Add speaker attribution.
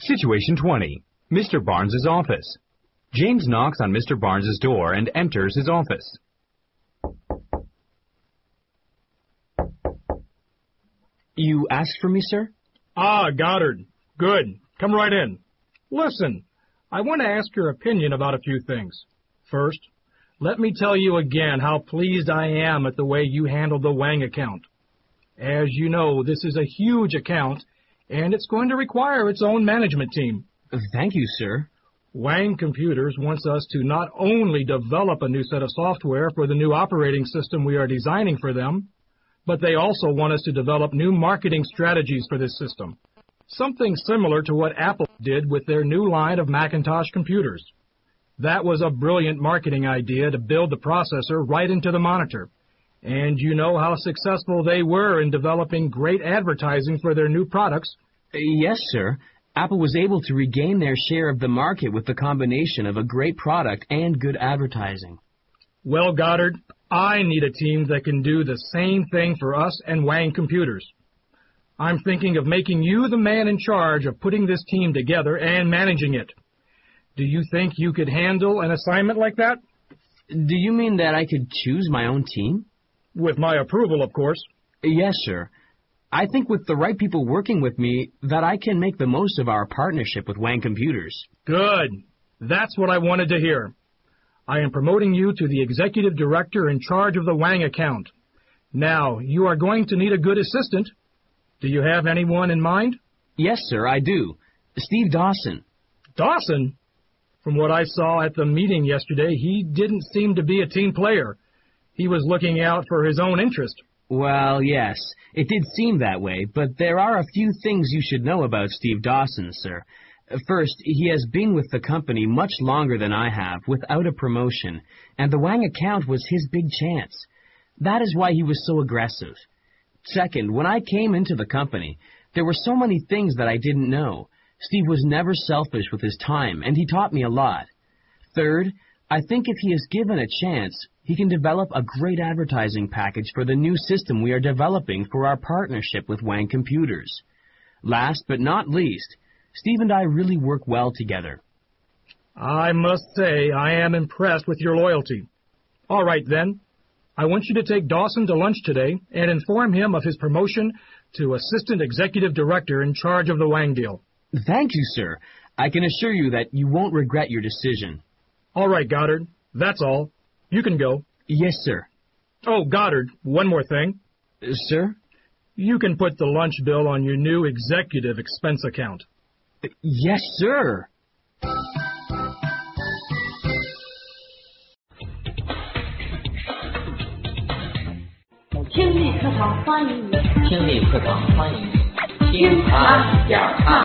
Speaker 1: Situation 20. Mr. Barnes's office. James knocks on Mr. Barnes's door and enters his office.
Speaker 2: You asked for me, sir?
Speaker 3: Ah, Goddard. Good. Come right in. Listen, I want to ask your opinion about a few things. First, let me tell you again how pleased I am at the way you handled the Wang account. As you know, this is a huge account, and it's going to require its own management team.
Speaker 2: Thank you, sir.
Speaker 3: Wang Computers wants us to not only develop a new set of software for the new operating system we are designing for them, but they also want us to develop new marketing strategies for this system. Something similar to what Apple did with their new line of Macintosh computers. That was a brilliant marketing idea to build the processor right into the monitor. And you know how successful they were in developing great advertising for their new products.
Speaker 2: Yes, sir. Apple was able to regain their share of the market with the combination of a great product and good advertising.
Speaker 3: Well, Goddard, I need a team that can do the same thing for us and Wang Computers. I'm thinking of making you the man in charge of putting this team together and managing it. Do you think you could handle an assignment like that?
Speaker 2: Do you mean that I could choose my own team?
Speaker 3: With my approval, of course.
Speaker 2: Yes, sir. I think with the right people working with me that I can make the most of our partnership with Wang Computers.
Speaker 3: Good. That's what I wanted to hear. I am promoting you to the executive director in charge of the Wang account. Now, you are going to need a good assistant. Do you have anyone in mind?
Speaker 2: Yes, sir, I do. Steve Dawson.
Speaker 3: Dawson? From what I saw at the meeting yesterday, he didn't seem to be a team player. He was looking out for his own interest.
Speaker 2: Well, yes, it did seem that way, but there are a few things you should know about Steve Dawson, sir. First, he has been with the company much longer than I have, without a promotion, and the Wang account was his big chance. That is why he was so aggressive. Second, when I came into the company, there were so many things that I didn't know. Steve was never selfish with his time, and he taught me a lot. Third, I think if he is given a chance, he can develop a great advertising package for the new system we are developing for our partnership with Wang Computers. Last but not least, Steve and I really work well together.
Speaker 3: I must say I am impressed with your loyalty. All right, then. I want you to take Dawson to lunch today and inform him of his promotion to Assistant Executive Director in charge of the Wang deal.
Speaker 2: Thank you, sir. I can assure you that you won't regret your decision.
Speaker 3: All right, Goddard. That's all. You can go.
Speaker 2: Yes, sir.
Speaker 3: Oh, Goddard, one more thing.
Speaker 2: Sir?
Speaker 3: You can put the lunch bill on your new executive expense account.
Speaker 2: Yes, sir.
Speaker 4: 听力课堂欢迎你，
Speaker 5: 听力课堂欢迎你，听它讲它。